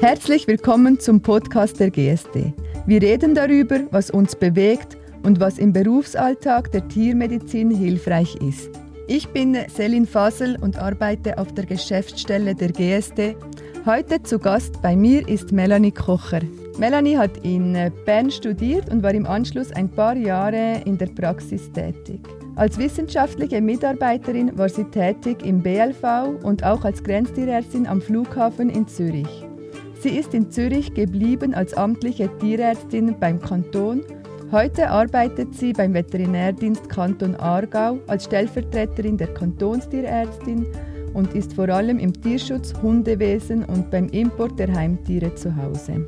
Herzlich willkommen zum Podcast der GSD. Wir reden darüber, was uns bewegt und was im Berufsalltag der Tiermedizin hilfreich ist. Ich bin Selin Fasel und arbeite auf der Geschäftsstelle der GSD. Heute zu Gast bei mir ist Melanie Kocher. Melanie hat in Bern studiert und war im Anschluss ein paar Jahre in der Praxis tätig. Als wissenschaftliche Mitarbeiterin war sie tätig im BLV und auch als Grenztierärztin am Flughafen in Zürich. Sie ist in Zürich geblieben als amtliche Tierärztin beim Kanton. Heute arbeitet sie beim Veterinärdienst Kanton Aargau als Stellvertreterin der Kantonstierärztin und ist vor allem im Tierschutz, Hundewesen und beim Import der Heimtiere zu Hause.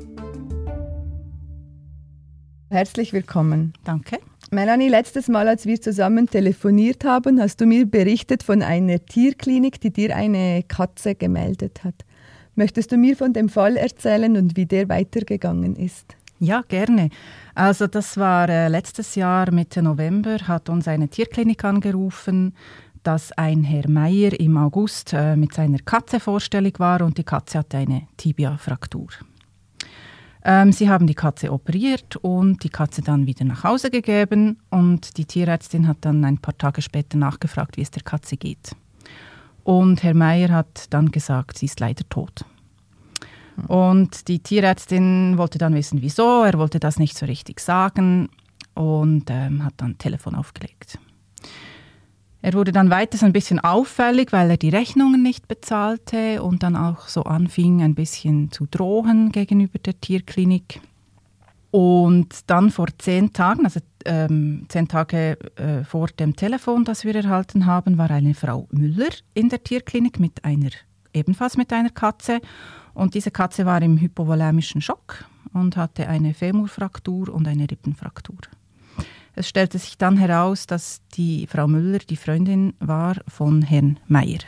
Herzlich willkommen. Danke. Melanie, letztes Mal, als wir zusammen telefoniert haben, hast du mir berichtet von einer Tierklinik, die dir eine Katze gemeldet hat. Möchtest du mir von dem Fall erzählen und wie der weitergegangen ist? Ja, gerne. Also das war letztes Jahr, Mitte November, hat uns eine Tierklinik angerufen, dass ein Herr Meier im August mit seiner Katze vorstellig war und die Katze hatte eine Tibia-Fraktur. Sie haben die Katze operiert und die Katze dann wieder nach Hause gegeben und die Tierärztin hat dann ein paar Tage später nachgefragt, wie es der Katze geht. Und Herr Meier hat dann gesagt, sie ist leider tot. Und die Tierärztin wollte dann wissen, wieso. Er wollte das nicht so richtig sagen und hat dann Telefon aufgelegt. Er wurde dann weiter so ein bisschen auffällig, weil er die Rechnungen nicht bezahlte und dann auch so anfing, ein bisschen zu drohen gegenüber der Tierklinik. Und dann vor 10 Tagen, also 10 Tage vor dem Telefon, das wir erhalten haben, war eine Frau Müller in der Tierklinik ebenfalls mit einer Katze. Und diese Katze war im hypovolämischen Schock und hatte eine Femurfraktur und eine Rippenfraktur. Es stellte sich dann heraus, dass die Frau Müller die Freundin war von Herrn Meier.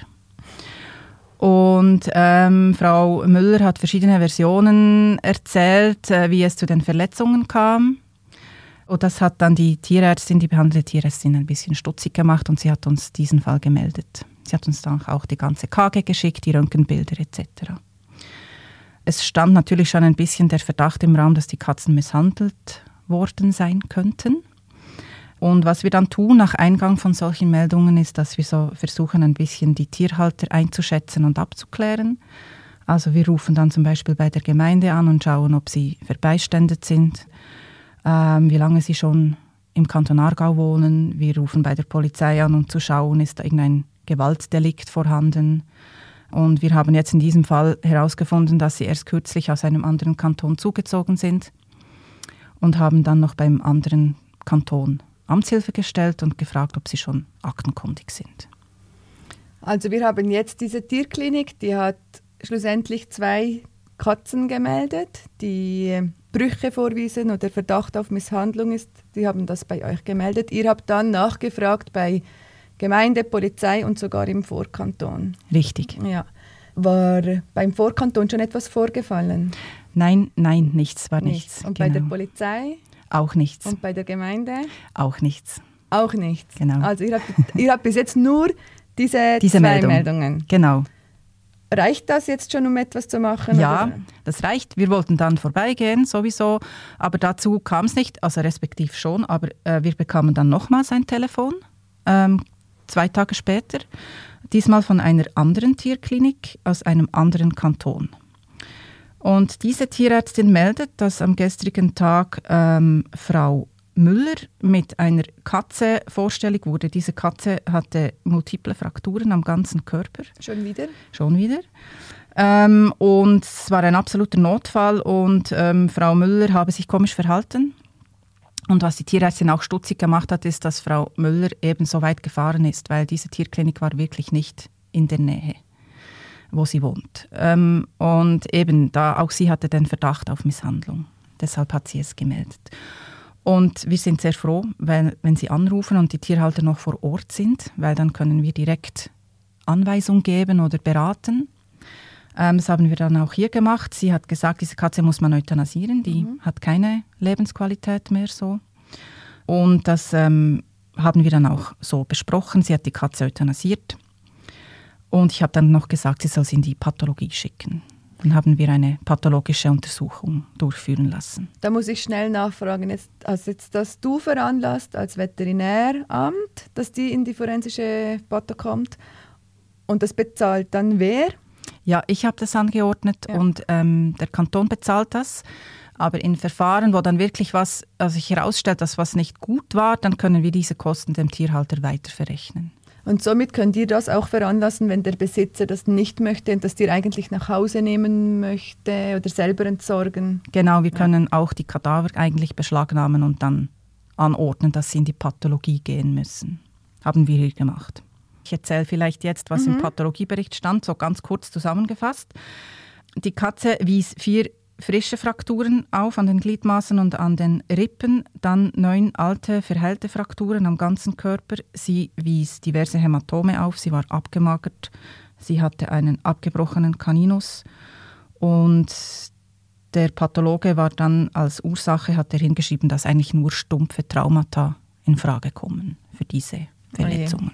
Und Frau Müller hat verschiedene Versionen erzählt, wie es zu den Verletzungen kam. Und das hat dann die behandelte Tierärztin, ein bisschen stutzig gemacht und sie hat uns diesen Fall gemeldet. Sie hat uns dann auch die ganze KG geschickt, die Röntgenbilder etc. Es stand natürlich schon ein bisschen der Verdacht im Raum, dass die Katzen misshandelt worden sein könnten. Und was wir dann tun nach Eingang von solchen Meldungen ist, dass wir so versuchen, ein bisschen die Tierhalter einzuschätzen und abzuklären. Also wir rufen dann zum Beispiel bei der Gemeinde an und schauen, ob sie verbeiständet sind, wie lange sie schon im Kanton Aargau wohnen. Wir rufen bei der Polizei an, um zu schauen, ist da irgendein Gewaltdelikt vorhanden. Und wir haben jetzt in diesem Fall herausgefunden, dass sie erst kürzlich aus einem anderen Kanton zugezogen sind und haben dann noch beim anderen Kanton Amtshilfe gestellt und gefragt, ob sie schon aktenkundig sind. Also wir haben jetzt diese Tierklinik, die hat schlussendlich 2 Katzen gemeldet, die Brüche vorwiesen oder Verdacht auf Misshandlung ist. Die haben das bei euch gemeldet. Ihr habt dann nachgefragt bei Gemeinde, Polizei und sogar im Vorkanton. Richtig. Ja. War beim Vorkanton schon etwas vorgefallen? Nein, nichts war nichts. Und genau. Bei der Polizei? Auch nichts. Und bei der Gemeinde? Auch nichts. Auch nichts. Genau. Also ihr habt bis jetzt nur diese 2 Meldungen. Genau. Reicht das jetzt schon, um etwas zu machen? Ja, oder? Das reicht. Wir wollten dann vorbeigehen, sowieso. Aber dazu kam es nicht, also respektiv schon. Aber wir bekamen dann nochmals ein Telefon, 2 Tage später. Diesmal von einer anderen Tierklinik aus einem anderen Kanton. Und diese Tierärztin meldet, dass am gestrigen Tag Frau Müller mit einer Katze vorstellig wurde. Diese Katze hatte multiple Frakturen am ganzen Körper. Schon wieder? Schon wieder. Und es war ein absoluter Notfall und Frau Müller habe sich komisch verhalten. Und was die Tierärztin auch stutzig gemacht hat, ist, dass Frau Müller eben so weit gefahren ist, weil diese Tierklinik war wirklich nicht in der Nähe, wo sie wohnt. Und eben, auch sie hatte den Verdacht auf Misshandlung. Deshalb hat sie es gemeldet. Und wir sind sehr froh, wenn sie anrufen und die Tierhalter noch vor Ort sind, weil dann können wir direkt Anweisung geben oder beraten. Das haben wir dann auch hier gemacht. Sie hat gesagt, diese Katze muss man euthanasieren, die hat keine Lebensqualität mehr so. Und das haben wir dann auch so besprochen. Sie hat die Katze euthanasiert. Und ich habe dann noch gesagt, sie soll sie in die Pathologie schicken. Dann haben wir eine pathologische Untersuchung durchführen lassen. Da muss ich schnell nachfragen, jetzt dass du veranlasst als Veterinäramt, dass die in die forensische Patho kommt und das bezahlt dann wer? Ja, ich habe das angeordnet und der Kanton bezahlt das. Aber in Verfahren, wo dann wirklich sich herausstellt, dass was nicht gut war, dann können wir diese Kosten dem Tierhalter weiter verrechnen. Und somit könnt ihr das auch veranlassen, wenn der Besitzer das nicht möchte und das Tier eigentlich nach Hause nehmen möchte oder selber entsorgen? Genau, wir können auch die Kadaver eigentlich beschlagnahmen und dann anordnen, dass sie in die Pathologie gehen müssen. Haben wir hier gemacht. Ich erzähle vielleicht jetzt, was im Pathologiebericht stand, so ganz kurz zusammengefasst. Die Katze wies 4 frische Frakturen auf an den Gliedmaßen und an den Rippen, dann 9 alte, verheilte Frakturen am ganzen Körper. Sie wies diverse Hämatome auf, sie war abgemagert, sie hatte einen abgebrochenen Caninus und der Pathologe war dann als Ursache, hat er hingeschrieben, dass eigentlich nur stumpfe Traumata in Frage kommen für diese Verletzungen.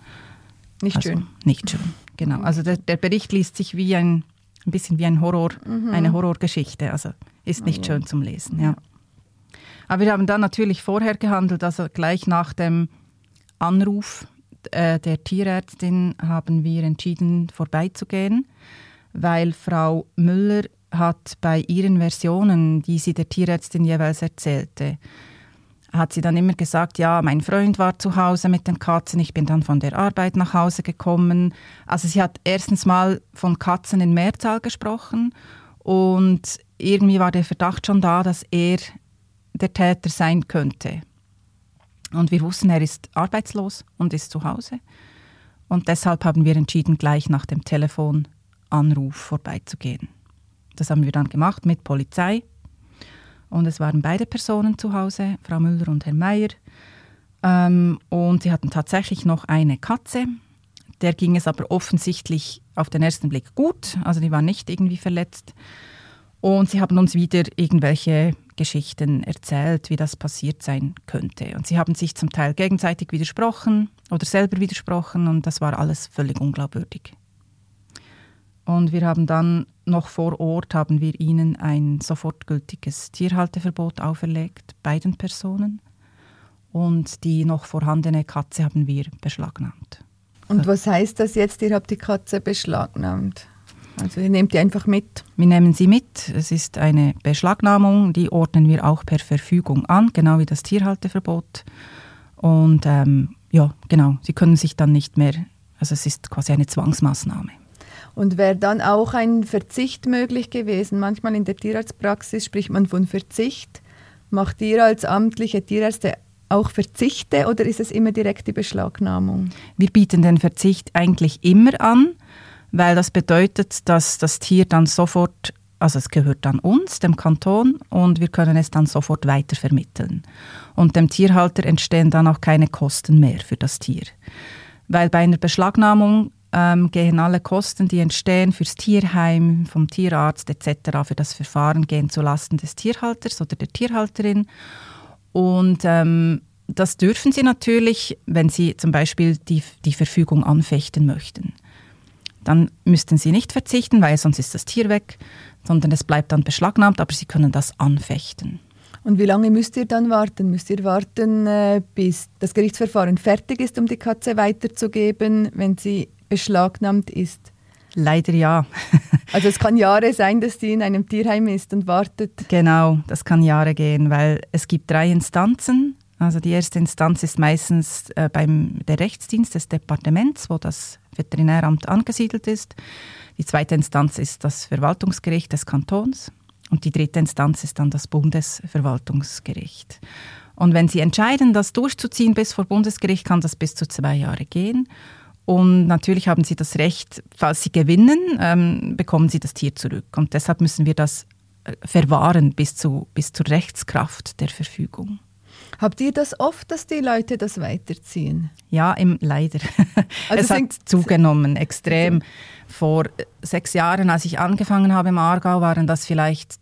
Nicht schön. Nicht schön, genau. Also der Bericht liest sich wie ein bisschen wie eine Horrorgeschichte. Also ist nicht schön zum Lesen. Ja. Aber wir haben dann natürlich vorher gehandelt, also gleich nach dem Anruf der Tierärztin haben wir entschieden, vorbeizugehen, weil Frau Müller hat bei ihren Versionen, die sie der Tierärztin jeweils erzählte, hat sie dann immer gesagt, ja, mein Freund war zu Hause mit den Katzen, ich bin dann von der Arbeit nach Hause gekommen. Also sie hat erstens mal von Katzen in Mehrzahl gesprochen und irgendwie war der Verdacht schon da, dass er der Täter sein könnte. Und wir wussten, er ist arbeitslos und ist zu Hause. Und deshalb haben wir entschieden, gleich nach dem Telefonanruf vorbeizugehen. Das haben wir dann gemacht mit Polizei. Und es waren beide Personen zu Hause, Frau Müller und Herr Meier. Und sie hatten tatsächlich noch eine Katze. Der ging es aber offensichtlich auf den ersten Blick gut. Also die war nicht irgendwie verletzt. Und sie haben uns wieder irgendwelche Geschichten erzählt, wie das passiert sein könnte. Und sie haben sich zum Teil gegenseitig widersprochen oder selber widersprochen. Und das war alles völlig unglaubwürdig. Und wir haben dann noch vor Ort haben wir ihnen ein sofortgültiges Tierhalteverbot auferlegt, beiden Personen. Und die noch vorhandene Katze haben wir beschlagnahmt. Und was heißt das jetzt, ihr habt die Katze beschlagnahmt? Also ihr nehmt die einfach mit? Wir nehmen sie mit. Es ist eine Beschlagnahmung, die ordnen wir auch per Verfügung an, genau wie das Tierhalteverbot. Und ja, genau, sie können sich dann nicht mehr, also es ist quasi eine Zwangsmaßnahme. Und wäre dann auch ein Verzicht möglich gewesen? Manchmal in der Tierarztpraxis spricht man von Verzicht. Macht ihr als amtliche Tierärzte auch Verzichte oder ist es immer direkt die Beschlagnahmung? Wir bieten den Verzicht eigentlich immer an, weil das bedeutet, dass das Tier dann sofort, also es gehört dann uns, dem Kanton, und wir können es dann sofort weitervermitteln. Und dem Tierhalter entstehen dann auch keine Kosten mehr für das Tier. Weil bei einer Beschlagnahmung gehen alle Kosten, die entstehen fürs Tierheim, vom Tierarzt etc., für das Verfahren, gehen zulasten des Tierhalters oder der Tierhalterin. Und das dürfen sie natürlich, wenn sie zum Beispiel die Verfügung anfechten möchten. Dann müssten sie nicht verzichten, weil sonst ist das Tier weg, sondern es bleibt dann beschlagnahmt, aber sie können das anfechten. Und wie lange müsst ihr dann warten? Müsst ihr warten, bis das Gerichtsverfahren fertig ist, um die Katze weiterzugeben, wenn sie beschlagnahmt ist? Leider ja. Also es kann Jahre sein, dass die in einem Tierheim ist und wartet. Genau, das kann Jahre gehen, weil es gibt 3 Instanzen. Also die erste Instanz ist meistens der Rechtsdienst des Departements, wo das Veterinäramt angesiedelt ist. Die zweite Instanz ist das Verwaltungsgericht des Kantons und die dritte Instanz ist dann das Bundesverwaltungsgericht. Und wenn Sie entscheiden, das durchzuziehen bis vor Bundesgericht, kann das bis zu 2 Jahre gehen. Und natürlich haben Sie das Recht, falls Sie gewinnen, bekommen Sie das Tier zurück. Und deshalb müssen wir das verwahren bis zur Rechtskraft der Verfügung. Habt ihr das oft, dass die Leute das weiterziehen? Ja, leider. Also es hat zugenommen, extrem. Vor 6 Jahren, als ich angefangen habe im Aargau, waren das vielleicht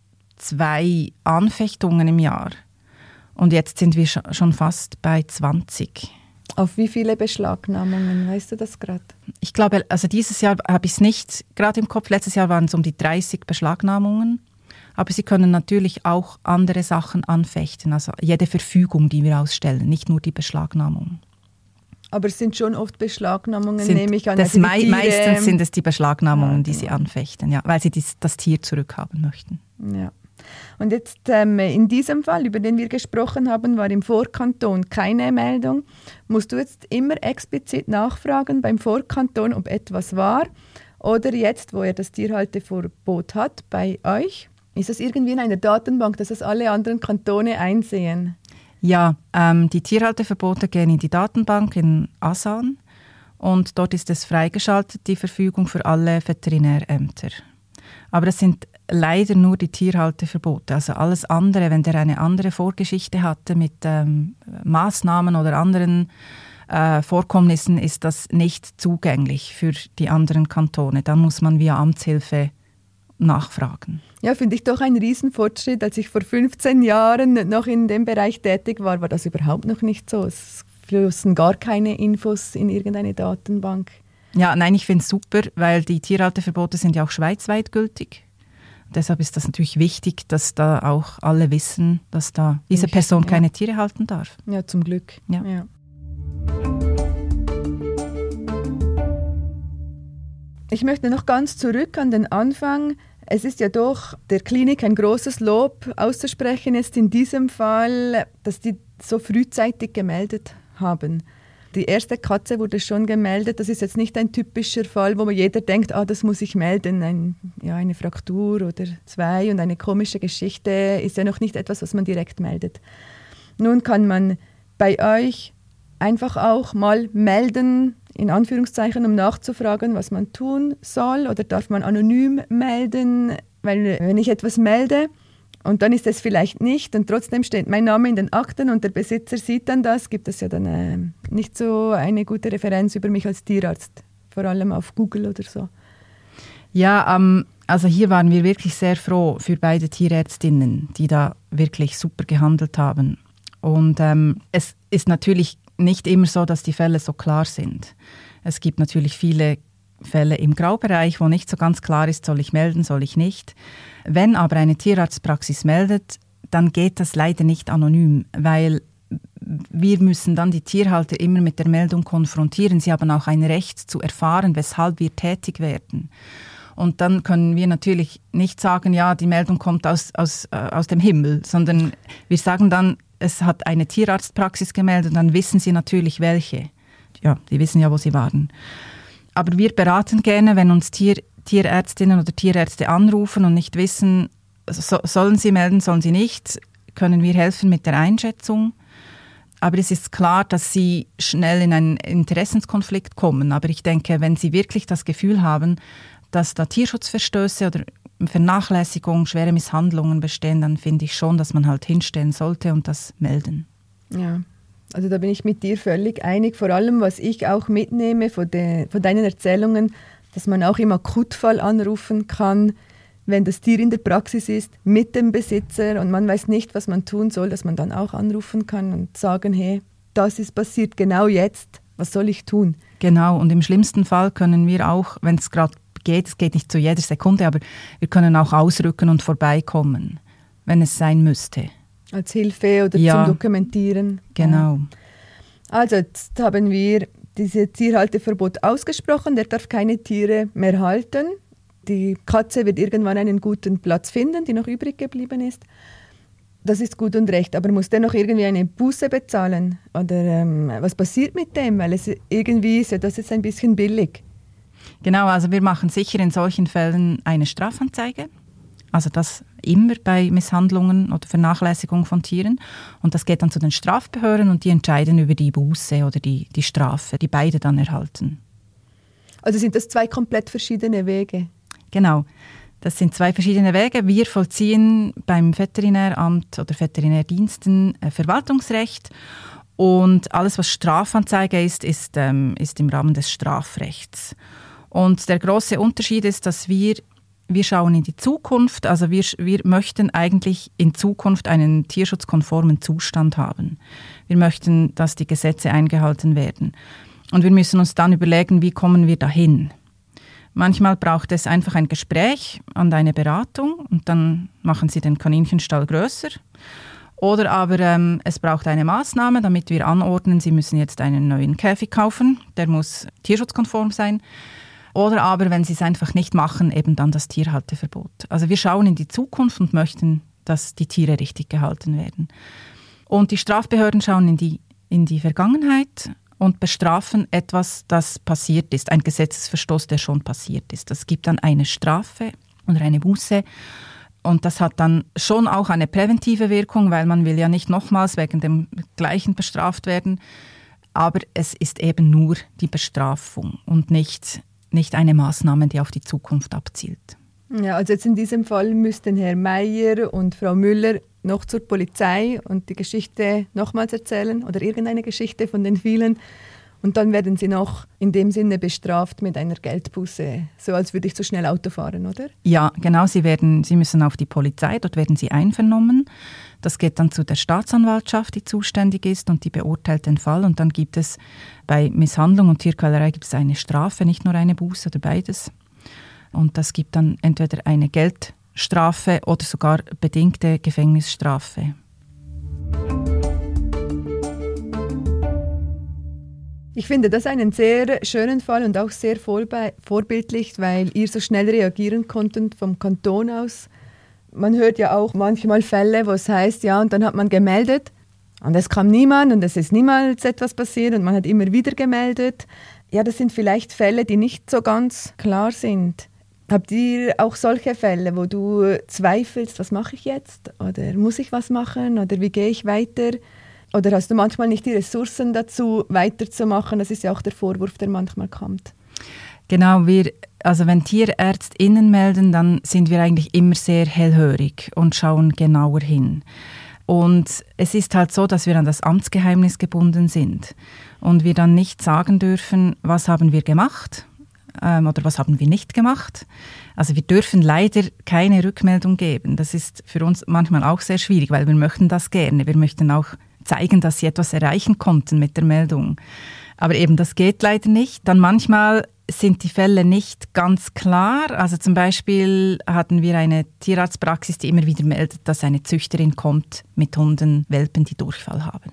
2 Anfechtungen im Jahr. Und jetzt sind wir schon fast bei 20. Auf wie viele Beschlagnahmungen, weißt du das gerade? Ich glaube, also dieses Jahr habe ich es nicht gerade im Kopf. Letztes Jahr waren es um die 30 Beschlagnahmungen. Aber Sie können natürlich auch andere Sachen anfechten, also jede Verfügung, die wir ausstellen, nicht nur die Beschlagnahmung. Aber es sind schon oft Beschlagnahmungen, nehme ich an. Meistens sind es die Beschlagnahmungen, die Sie anfechten, ja, weil Sie das Tier zurückhaben möchten. Ja. Und jetzt in diesem Fall, über den wir gesprochen haben, war im Vorkanton keine Meldung. Musst du jetzt immer explizit nachfragen beim Vorkanton, ob etwas war? Oder jetzt, wo er das Tierhalteverbot hat, bei euch? Ist das irgendwie in einer Datenbank, dass das alle anderen Kantone einsehen? Ja, die Tierhalteverbote gehen in die Datenbank in Asan und dort ist es freigeschaltet, die Verfügung für alle Veterinärämter. Aber das sind leider nur die Tierhalteverbote. Also alles andere, wenn der eine andere Vorgeschichte hatte mit Maßnahmen oder anderen Vorkommnissen, ist das nicht zugänglich für die anderen Kantone. Dann muss man via Amtshilfe nachfragen. Ja, finde ich doch ein Riesenfortschritt. Als ich vor 15 Jahren noch in dem Bereich tätig war, war das überhaupt noch nicht so. Es flossen gar keine Infos in irgendeine Datenbank. Ja, nein, ich finde es super, weil die Tierhalteverbote sind ja auch schweizweit gültig. Deshalb ist das natürlich wichtig, dass da auch alle wissen, dass da diese Person keine Tiere halten darf. Ja, zum Glück. Ja. Ich möchte noch ganz zurück an den Anfang. Es ist ja doch der Klinik ein großes Lob auszusprechen, jetzt in diesem Fall, dass die so frühzeitig gemeldet haben. Die erste Katze wurde schon gemeldet. Das ist jetzt nicht ein typischer Fall, wo jeder denkt, das muss ich melden. Eine Fraktur oder 2 und eine komische Geschichte ist ja noch nicht etwas, was man direkt meldet. Nun kann man bei euch einfach auch mal melden, in Anführungszeichen, um nachzufragen, was man tun soll, oder darf man anonym melden, weil wenn ich etwas melde und dann ist es vielleicht nicht und trotzdem steht mein Name in den Akten und der Besitzer sieht dann das, gibt es ja dann nicht so eine gute Referenz über mich als Tierarzt, vor allem auf Google oder so. Ja, also hier waren wir wirklich sehr froh für beide Tierärztinnen, die da wirklich super gehandelt haben. Und es ist natürlich nicht immer so, dass die Fälle so klar sind. Es gibt natürlich viele Fälle im Graubereich, wo nicht so ganz klar ist, soll ich melden, soll ich nicht. Wenn aber eine Tierarztpraxis meldet, dann geht das leider nicht anonym, weil wir müssen dann die Tierhalter immer mit der Meldung konfrontieren. Sie haben auch ein Recht zu erfahren, weshalb wir tätig werden. Und dann können wir natürlich nicht sagen, ja, die Meldung kommt aus dem Himmel, sondern wir sagen dann, es hat eine Tierarztpraxis gemeldet und dann wissen sie natürlich welche. Ja, die wissen ja, wo sie waren. Aber wir beraten gerne, wenn uns Tierärztinnen oder Tierärzte anrufen und nicht wissen, sollen sie melden, sollen sie nicht, können wir helfen mit der Einschätzung. Aber es ist klar, dass sie schnell in einen Interessenskonflikt kommen. Aber ich denke, wenn sie wirklich das Gefühl haben, dass da Tierschutzverstöße oder Vernachlässigung, schwere Misshandlungen bestehen, dann finde ich schon, dass man halt hinstellen sollte und das melden. Ja, also da bin ich mit dir völlig einig. Vor allem, was ich auch mitnehme von deinen Erzählungen, dass man auch im Akutfall anrufen kann, wenn das Tier in der Praxis ist, mit dem Besitzer und man weiß nicht, was man tun soll, dass man dann auch anrufen kann und sagen, hey, das ist passiert genau jetzt, was soll ich tun? Genau, und im schlimmsten Fall können wir auch, wenn es gerade geht, es geht nicht zu jeder Sekunde, aber wir können auch ausrücken und vorbeikommen, wenn es sein müsste. Als Hilfe oder zum Dokumentieren. Genau. Also jetzt haben wir dieses Tierhalteverbot ausgesprochen, der darf keine Tiere mehr halten. Die Katze wird irgendwann einen guten Platz finden, die noch übrig geblieben ist. Das ist gut und recht, aber muss der noch irgendwie eine Buße bezahlen? Oder was passiert mit dem? Weil es irgendwie ist ja das jetzt ein bisschen billig. Genau, also wir machen sicher in solchen Fällen eine Strafanzeige. Also das immer bei Misshandlungen oder Vernachlässigung von Tieren. Und das geht dann zu den Strafbehörden und die entscheiden über die Buße oder die Strafe, die beide dann erhalten. Also sind das 2 komplett verschiedene Wege? Genau, das sind 2 verschiedene Wege. Wir vollziehen beim Veterinäramt oder Veterinärdiensten Verwaltungsrecht. Und alles, was Strafanzeige ist im Rahmen des Strafrechts. Und der große Unterschied ist, dass wir schauen in die Zukunft, also wir möchten eigentlich in Zukunft einen tierschutzkonformen Zustand haben. Wir möchten, dass die Gesetze eingehalten werden. Und wir müssen uns dann überlegen, wie kommen wir dahin. Manchmal braucht es einfach ein Gespräch und eine Beratung und dann machen sie den Kaninchenstall größer. Oder aber es braucht eine Maßnahme, damit wir anordnen, sie müssen jetzt einen neuen Käfig kaufen, der muss tierschutzkonform sein. Oder aber, wenn sie es einfach nicht machen, eben dann das Tierhalteverbot. Also wir schauen in die Zukunft und möchten, dass die Tiere richtig gehalten werden. Und die Strafbehörden schauen in die Vergangenheit und bestrafen etwas, das passiert ist, ein Gesetzesverstoß, der schon passiert ist. Das gibt dann eine Strafe oder eine Buße. Und das hat dann schon auch eine präventive Wirkung, weil man will ja nicht nochmals wegen dem Gleichen bestraft werden. Aber es ist eben nur die Bestrafung und nicht eine Maßnahme, die auf die Zukunft abzielt. Ja, also jetzt in diesem Fall müssten Herr Meier und Frau Müller noch zur Polizei und die Geschichte nochmals erzählen oder irgendeine Geschichte von den vielen. Und dann werden sie noch in dem Sinne bestraft mit einer Geldbuße, so als würde ich zu schnell Auto fahren, oder? Ja, genau. Sie müssen auf die Polizei, dort werden sie einvernommen. Das geht dann zu der Staatsanwaltschaft, die zuständig ist und die beurteilt den Fall. Und dann gibt es bei Misshandlung und Tierquälerei gibt es eine Strafe, nicht nur eine Buße oder beides. Und das gibt dann entweder eine Geldstrafe oder sogar bedingte Gefängnisstrafe. Ich finde das einen sehr schönen Fall und auch sehr vorbildlich, weil ihr so schnell reagieren konntet vom Kanton aus. Man hört ja auch manchmal Fälle, wo es heißt, ja, und dann hat man gemeldet und es kam niemand und es ist niemals etwas passiert und man hat immer wieder gemeldet. Ja, das sind vielleicht Fälle, die nicht so ganz klar sind. Habt ihr auch solche Fälle, wo du zweifelst, was mache ich jetzt? Oder muss ich was machen? Oder wie gehe ich weiter? Oder hast du manchmal nicht die Ressourcen dazu, weiterzumachen? Das ist ja auch der Vorwurf, der manchmal kommt. Genau, also wenn TierärztInnen melden, dann sind wir eigentlich immer sehr hellhörig und schauen genauer hin. Und es ist halt so, dass wir an das Amtsgeheimnis gebunden sind und wir dann nicht sagen dürfen, was haben wir gemacht oder was haben wir nicht gemacht. Also wir dürfen leider keine Rückmeldung geben. Das ist für uns manchmal auch sehr schwierig, weil wir möchten das gerne. Wir möchten auch zeigen, dass sie etwas erreichen konnten mit der Meldung. Aber eben, das geht leider nicht. Dann manchmal sind die Fälle nicht ganz klar. Also zum Beispiel hatten wir eine Tierarztpraxis, die immer wieder meldet, dass eine Züchterin kommt mit Hunden, Welpen, die Durchfall haben.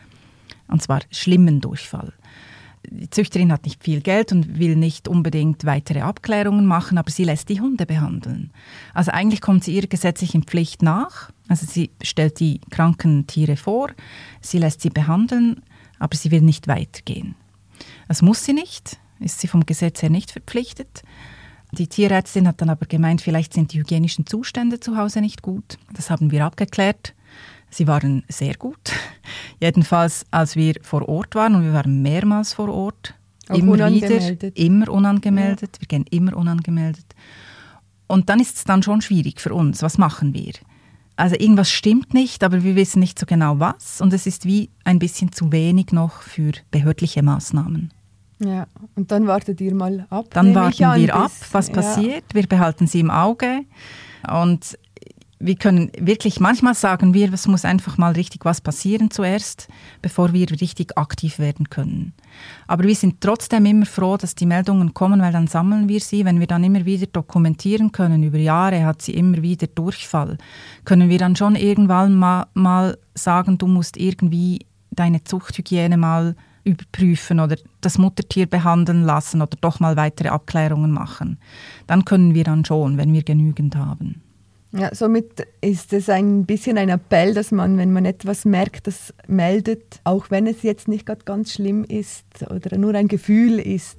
Und zwar schlimmen Durchfall. Die Züchterin hat nicht viel Geld und will nicht unbedingt weitere Abklärungen machen, aber sie lässt die Hunde behandeln. Also eigentlich kommt sie ihrer gesetzlichen Pflicht nach. Also sie stellt die kranken Tiere vor, sie lässt sie behandeln, aber sie will nicht weitergehen. Das muss sie nicht, ist sie vom Gesetz her nicht verpflichtet. Die Tierärztin hat dann aber gemeint, vielleicht sind die hygienischen Zustände zu Hause nicht gut. Das haben wir abgeklärt. Sie waren sehr gut. Jedenfalls, als wir vor Ort waren, und wir waren mehrmals vor Ort, auch immer unangemeldet. Immer unangemeldet. Ja. Wir gehen immer unangemeldet. Und dann ist es dann schon schwierig für uns. Was machen wir? Also irgendwas stimmt nicht, aber wir wissen nicht so genau was. Und es ist wie ein bisschen zu wenig noch für behördliche Maßnahmen. Ja, und dann wartet ihr mal ab. Dann warten wir ab, was passiert. Wir behalten sie im Auge. Und wir können wirklich, manchmal sagen wir, es muss einfach mal richtig was passieren zuerst, bevor wir richtig aktiv werden können. Aber wir sind trotzdem immer froh, dass die Meldungen kommen, weil dann sammeln wir sie. Wenn wir dann immer wieder dokumentieren können, über Jahre hat sie immer wieder Durchfall, können wir dann schon irgendwann mal sagen, du musst irgendwie deine Zuchthygiene mal überprüfen oder das Muttertier behandeln lassen oder doch mal weitere Abklärungen machen. Dann können wir dann schon, wenn wir genügend haben. Ja, somit ist es ein bisschen ein Appell, dass man, wenn man etwas merkt, das meldet, auch wenn es jetzt nicht gerade ganz schlimm ist oder nur ein Gefühl ist.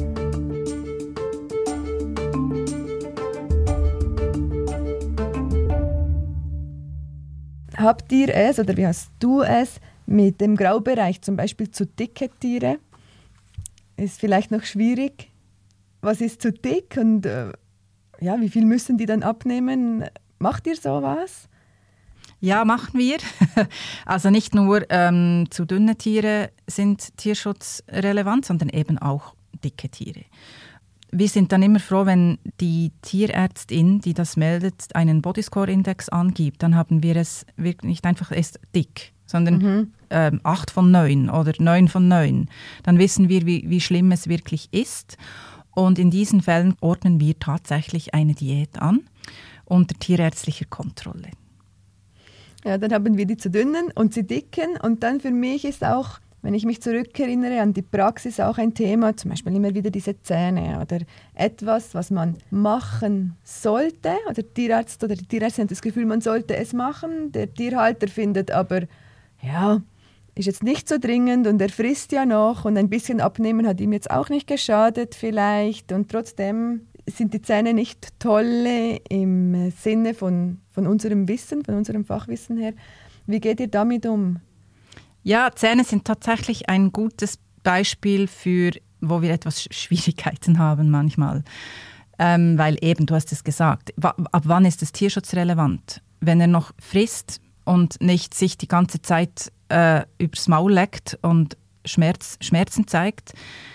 Habt ihr es oder wie hast du es mit dem Graubereich, zum Beispiel zu dicke Tiere? Ist vielleicht noch schwierig. Was ist zu dick und ja, wie viel müssen die dann abnehmen? Macht ihr sowas? Ja, machen wir. Also nicht nur zu dünne Tiere sind Tierschutz relevant, sondern eben auch dicke Tiere. Wir sind dann immer froh, wenn die Tierärztin, die das meldet, einen Bodyscore-Index angibt. Dann haben wir es wirklich nicht einfach, es ist dick. sondern 8 von 9 oder 9 von 9, dann wissen wir, wie schlimm es wirklich ist. Und in diesen Fällen ordnen wir tatsächlich eine Diät an unter tierärztlicher Kontrolle. Ja, dann haben wir die zu dünnen und die dicken. Und dann für mich ist auch, wenn ich mich zurückerinnere an die Praxis, auch ein Thema, zum Beispiel immer wieder diese Zähne oder etwas, was man machen sollte. Oder der Tierarzt oder die Tierärztin hat das Gefühl, man sollte es machen. Der Tierhalter findet aber, ja, ist jetzt nicht so dringend und er frisst ja noch und ein bisschen abnehmen hat ihm jetzt auch nicht geschadet vielleicht. Und trotzdem sind die Zähne nicht toll im Sinne von unserem Wissen, von unserem Fachwissen her. Wie geht ihr damit um? Ja, Zähne sind tatsächlich ein gutes Beispiel wo wir etwas Schwierigkeiten haben manchmal. Weil eben, du hast es gesagt, ab wann ist es tierschutzrelevant? Wenn er noch frisst und nicht sich die ganze Zeit übers Maul leckt und Schmerzen zeigt,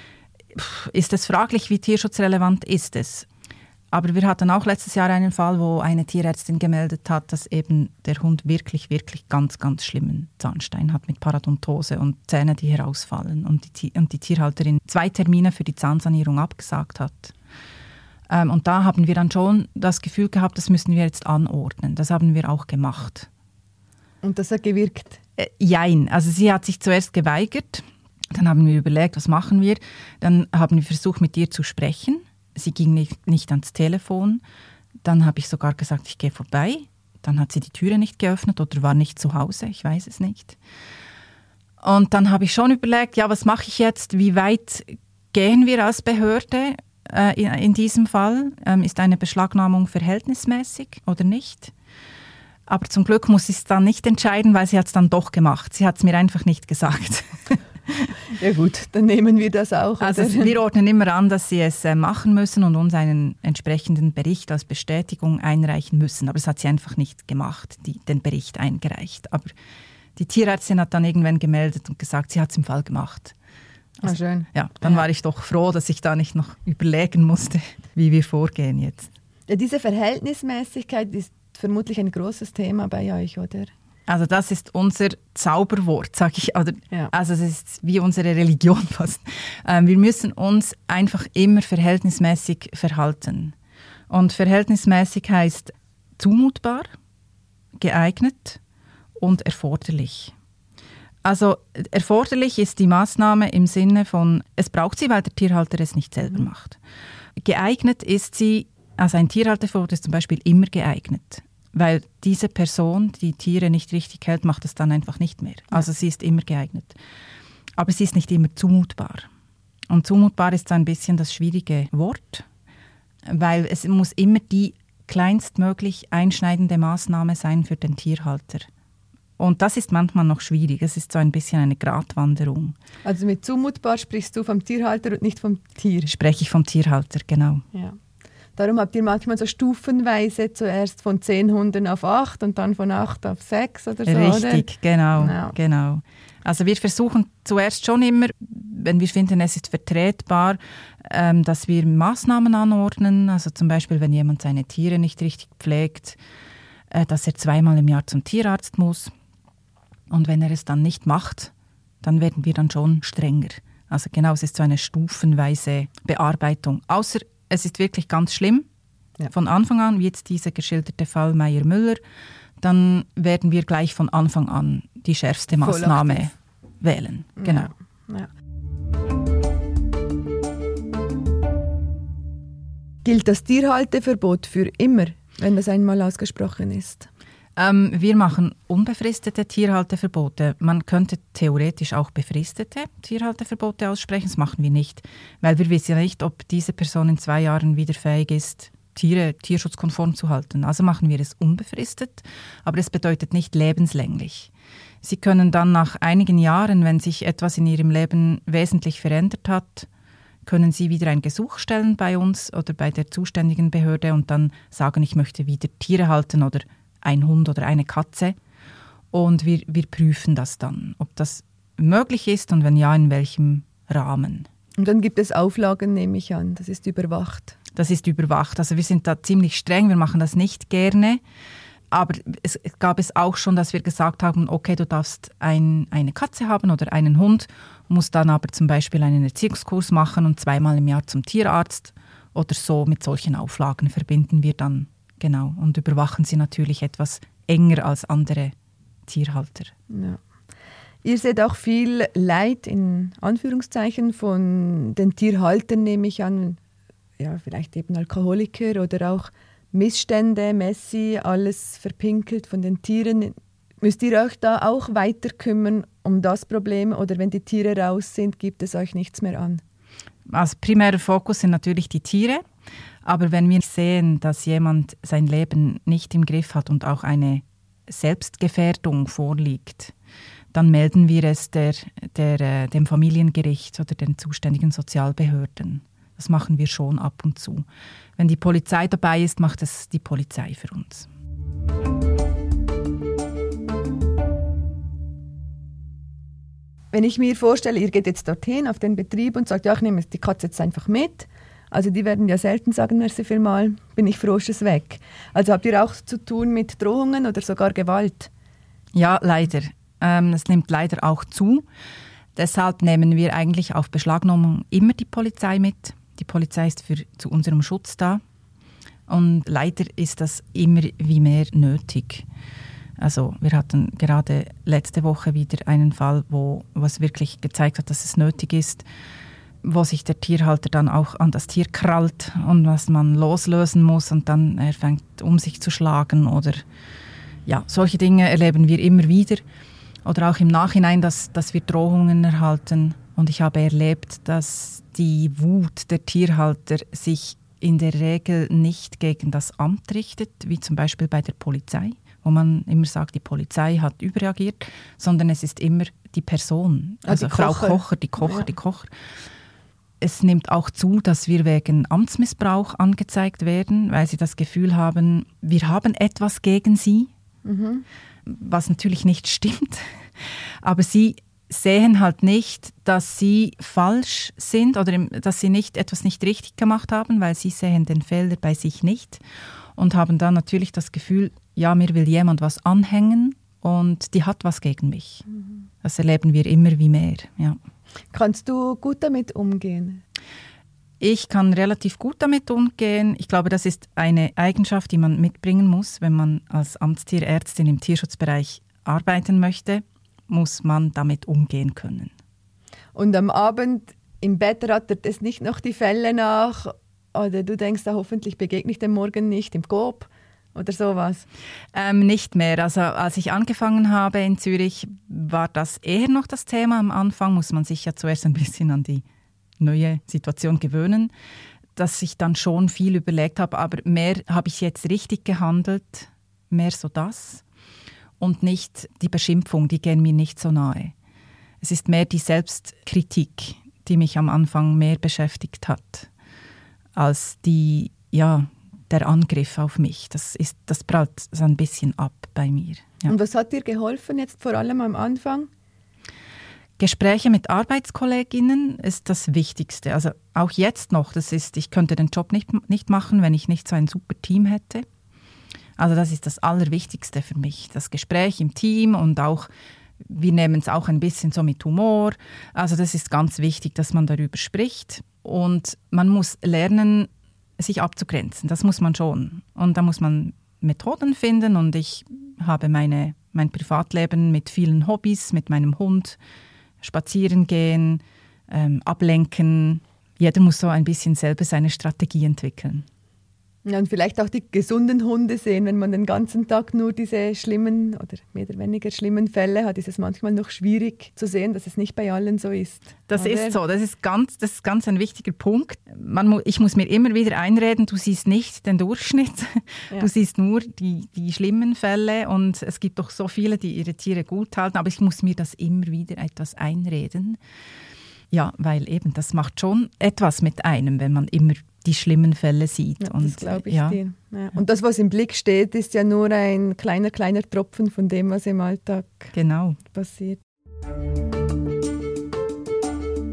ist es fraglich, wie tierschutzrelevant ist es. Aber wir hatten auch letztes Jahr einen Fall, wo eine Tierärztin gemeldet hat, dass eben der Hund wirklich, wirklich ganz, ganz schlimmen Zahnstein hat mit Paradontose und Zähne, die herausfallen. Und die Tierhalterin 2 Termine für die Zahnsanierung abgesagt hat. Und da haben wir dann schon das Gefühl gehabt, das müssen wir jetzt anordnen. Das haben wir auch gemacht. Und das hat gewirkt? Jein. Also sie hat sich zuerst geweigert. Dann haben wir überlegt, was machen wir. Dann haben wir versucht, mit ihr zu sprechen. Sie ging nicht ans Telefon. Dann habe ich sogar gesagt, ich gehe vorbei. Dann hat sie die Türe nicht geöffnet oder war nicht zu Hause, ich weiß es nicht. Und dann habe ich schon überlegt, ja, was mache ich jetzt? Wie weit gehen wir als Behörde in diesem Fall? Ist eine Beschlagnahmung verhältnismäßig oder nicht? Aber zum Glück muss ich es dann nicht entscheiden, weil sie hat es dann doch gemacht. Sie hat es mir einfach nicht gesagt. Ja gut, dann nehmen wir das auch. Also wir ordnen immer an, dass sie es machen müssen und uns einen entsprechenden Bericht als Bestätigung einreichen müssen. Aber das hat sie einfach nicht gemacht, den Bericht eingereicht. Aber die Tierärztin hat dann irgendwann gemeldet und gesagt, sie hat es im Fall gemacht. Also, schön. Ja, dann war ich doch froh, dass ich da nicht noch überlegen musste, wie wir vorgehen jetzt. Ja, diese Verhältnismäßigkeit ist vermutlich ein großes Thema bei euch, oder? Also das ist unser Zauberwort, sage ich. Ja. Also es ist wie unsere Religion fast. Wir müssen uns einfach immer verhältnismäßig verhalten. Und verhältnismäßig heißt zumutbar, geeignet und erforderlich. Also erforderlich ist die Maßnahme im Sinne von, es braucht sie, weil der Tierhalter es nicht selber macht. Geeignet ist sie, also ein Tierhalterverbot ist zum Beispiel immer geeignet. Weil diese Person, die Tiere nicht richtig hält, macht es dann einfach nicht mehr. Also sie ist immer geeignet. Aber sie ist nicht immer zumutbar. Und zumutbar ist so ein bisschen das schwierige Wort, weil es muss immer die kleinstmöglich einschneidende Maßnahme sein für den Tierhalter. Und das ist manchmal noch schwierig. Es ist so ein bisschen eine Gratwanderung. Also mit zumutbar sprichst du vom Tierhalter und nicht vom Tier? Spreche ich vom Tierhalter, genau. Ja. Darum habt ihr manchmal so stufenweise zuerst von 10 Hunden auf 8 und dann von 8 auf 6 oder so, richtig, oder? Genau. Also wir versuchen zuerst schon immer, wenn wir finden, es ist vertretbar, dass wir Maßnahmen anordnen. Also zum Beispiel, wenn jemand seine Tiere nicht richtig pflegt, dass er 2-mal im Jahr zum Tierarzt muss. Und wenn er es dann nicht macht, dann werden wir dann schon strenger. Also genau, es ist so eine stufenweise Bearbeitung. Außer es ist wirklich ganz schlimm, von Anfang an, wie jetzt dieser geschilderte Fall Meyer-Müller, dann werden wir gleich von Anfang an die schärfste Maßnahme wählen. Genau. Ja. Gilt das Tierhalteverbot für immer, wenn das einmal ausgesprochen ist? Wir machen unbefristete Tierhalteverbote. Man könnte theoretisch auch befristete Tierhalteverbote aussprechen. Das machen wir nicht, weil wir wissen ja nicht, ob diese Person in 2 Jahren wieder fähig ist, Tiere tierschutzkonform zu halten. Also machen wir es unbefristet, aber es bedeutet nicht lebenslänglich. Sie können dann nach einigen Jahren, wenn sich etwas in Ihrem Leben wesentlich verändert hat, können Sie wieder ein Gesuch stellen bei uns oder bei der zuständigen Behörde und dann sagen, ich möchte wieder Tiere halten oder ein Hund oder eine Katze. Und wir prüfen das dann, ob das möglich ist und wenn ja, in welchem Rahmen. Und dann gibt es Auflagen, nehme ich an. Das ist überwacht. Das ist überwacht. Also wir sind da ziemlich streng, wir machen das nicht gerne. Aber es gab es auch schon, dass wir gesagt haben, okay, du darfst eine Katze haben oder einen Hund, musst dann aber zum Beispiel einen Erziehungskurs machen und 2-mal im Jahr zum Tierarzt oder so. Mit solchen Auflagen verbinden wir dann, genau, und überwachen sie natürlich etwas enger als andere Tierhalter. Ja. Ihr seht auch viel Leid, in Anführungszeichen, von den Tierhaltern, nehme ich an. Ja, vielleicht eben Alkoholiker oder auch Missstände, Messi, alles verpinkelt von den Tieren. Müsst ihr euch da auch weiter kümmern um das Problem oder wenn die Tiere raus sind, gibt es euch nichts mehr an? Als primärer Fokus sind natürlich die Tiere. Aber wenn wir sehen, dass jemand sein Leben nicht im Griff hat und auch eine Selbstgefährdung vorliegt, dann melden wir es dem Familiengericht oder den zuständigen Sozialbehörden. Das machen wir schon ab und zu. Wenn die Polizei dabei ist, macht es die Polizei für uns. Wenn ich mir vorstelle, ihr geht jetzt dorthin auf den Betrieb und sagt, ja, ich nehme die Katze jetzt einfach mit. Also die werden ja selten sagen, merci vielmal, bin ich froh, ist es weg. Also habt ihr auch zu tun mit Drohungen oder sogar Gewalt? Ja, leider. Es nimmt leider auch zu. Deshalb nehmen wir eigentlich auf Beschlagnahmung immer die Polizei mit. Die Polizei ist zu unserem Schutz da. Und leider ist das immer wie mehr nötig. Also wir hatten gerade letzte Woche wieder einen Fall, was wirklich gezeigt hat, dass es nötig ist, wo sich der Tierhalter dann auch an das Tier krallt und was man loslösen muss und dann er fängt um sich zu schlagen oder ja, solche Dinge erleben wir immer wieder. Oder auch im Nachhinein, dass wir Drohungen erhalten. Und ich habe erlebt, dass die Wut der Tierhalter sich in der Regel nicht gegen das Amt richtet, wie zum Beispiel bei der Polizei, wo man immer sagt, die Polizei hat überreagiert, sondern es ist immer die Person, also Frau Kocher, die Kocher. Es nimmt auch zu, dass wir wegen Amtsmissbrauch angezeigt werden, weil sie das Gefühl haben, wir haben etwas gegen sie, was natürlich nicht stimmt. Aber sie sehen halt nicht, dass sie falsch sind oder dass sie etwas nicht richtig gemacht haben, weil sie sehen den Fehler bei sich nicht und haben dann natürlich das Gefühl, ja, mir will jemand was anhängen und die hat was gegen mich. Das erleben wir immer wie mehr, ja. Kannst du gut damit umgehen? Ich kann relativ gut damit umgehen. Ich glaube, das ist eine Eigenschaft, die man mitbringen muss, wenn man als Amtstierärztin im Tierschutzbereich arbeiten möchte, muss man damit umgehen können. Und am Abend im Bett rattert es nicht noch die Fälle nach oder du denkst, hoffentlich begegne ich dem morgen nicht im Coop oder sowas? Nicht mehr. Also als ich angefangen habe in Zürich, war das eher noch das Thema. Am Anfang muss man sich ja zuerst ein bisschen an die neue Situation gewöhnen, dass ich dann schon viel überlegt habe, aber mehr habe ich jetzt richtig gehandelt, mehr so das und nicht die Beschimpfung, die gehen mir nicht so nahe. Es ist mehr die Selbstkritik, die mich am Anfang mehr beschäftigt hat, als der Angriff auf mich. Das prallt so ein bisschen ab bei mir. Ja. Und was hat dir geholfen jetzt vor allem am Anfang? Gespräche mit Arbeitskolleginnen ist das Wichtigste. Also auch jetzt noch, ich könnte den Job nicht machen, wenn ich nicht so ein super Team hätte. Also das ist das Allerwichtigste für mich. Das Gespräch im Team und auch, wir nehmen es auch ein bisschen so mit Humor. Also das ist ganz wichtig, dass man darüber spricht. Und man muss lernen, sich abzugrenzen. Das muss man schon. Und da muss man Methoden finden. Und ich habe mein Privatleben mit vielen Hobbys, mit meinem Hund, spazieren gehen, ablenken. Jeder muss so ein bisschen selber seine Strategie entwickeln. Ja, und vielleicht auch die gesunden Hunde sehen, wenn man den ganzen Tag nur diese schlimmen oder mehr oder weniger schlimmen Fälle hat, ist es manchmal noch schwierig zu sehen, dass es nicht bei allen so ist. Das ist so, das ist ganz ein wichtiger Punkt. Ich muss mir immer wieder einreden, du siehst nicht den Durchschnitt, ja. Du siehst nur die schlimmen Fälle und es gibt doch so viele, die ihre Tiere gut halten, aber ich muss mir das immer wieder etwas einreden. Ja, weil eben, das macht schon etwas mit einem, wenn man immer die schlimmen Fälle sieht. Ja, das glaube ich dir. Ja. Und das, was im Blick steht, ist ja nur ein kleiner Tropfen von dem, was im Alltag passiert.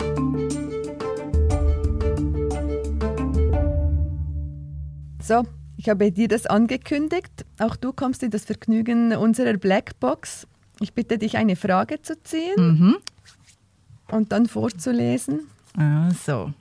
So, Ich habe dir das angekündigt. Auch du kommst in das Vergnügen unserer Blackbox. Ich bitte dich, eine Frage zu ziehen und dann vorzulesen. Also,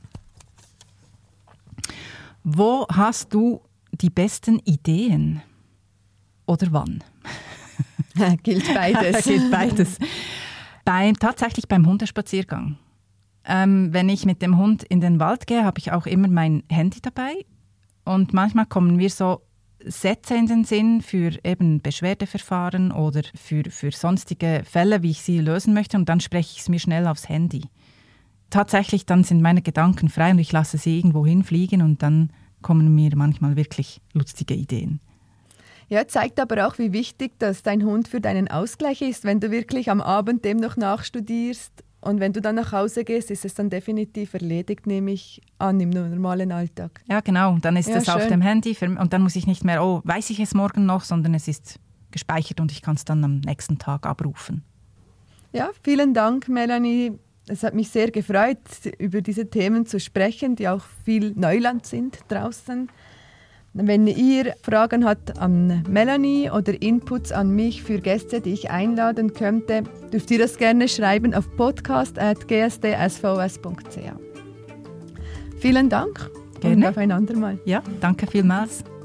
wo hast du die besten Ideen? Oder wann? Gilt beides. Gilt beides. Tatsächlich beim Hundespaziergang. Wenn ich mit dem Hund in den Wald gehe, habe ich auch immer mein Handy dabei. Und manchmal kommen mir so Sätze in den Sinn für eben Beschwerdeverfahren oder für sonstige Fälle, wie ich sie lösen möchte. Und dann spreche ich es mir schnell aufs Handy. Tatsächlich, dann sind meine Gedanken frei und ich lasse sie irgendwo hinfliegen und dann kommen mir manchmal wirklich lustige Ideen. Ja, zeigt aber auch, wie wichtig, dass dein Hund für deinen Ausgleich ist, wenn du wirklich am Abend dem noch nachstudierst. Und wenn du dann nach Hause gehst, ist es dann definitiv erledigt, nehme ich an, im normalen Alltag. Ja, genau. Dann ist es auf dem Handy und dann muss ich nicht mehr, weiß ich es morgen noch, sondern es ist gespeichert und ich kann es dann am nächsten Tag abrufen. Ja, vielen Dank, Melanie. Es hat mich sehr gefreut, über diese Themen zu sprechen, die auch viel Neuland sind draußen. Wenn ihr Fragen habt an Melanie oder Inputs an mich für Gäste, die ich einladen könnte, dürft ihr das gerne schreiben auf podcast@gsdsvs.ch. Vielen Dank. Gerne. Und auf ein andermal. Ja, danke vielmals.